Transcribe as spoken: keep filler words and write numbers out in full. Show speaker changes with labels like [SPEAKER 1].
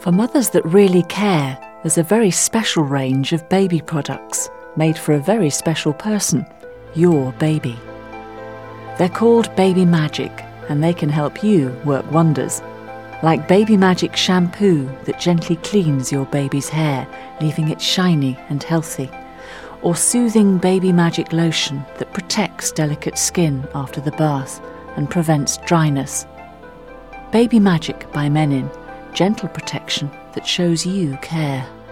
[SPEAKER 1] For mothers that really care, there's a very special range of baby products made for a very special person, your baby. They're called Baby Magic, and they can help you work wonders. Like Baby Magic shampoo that gently cleans your baby's hair, leaving it shiny and healthy. Or soothing Baby Magic lotion that protects delicate skin after the bath and prevents dryness. Baby Magic by Menin, gentle protection that shows you care.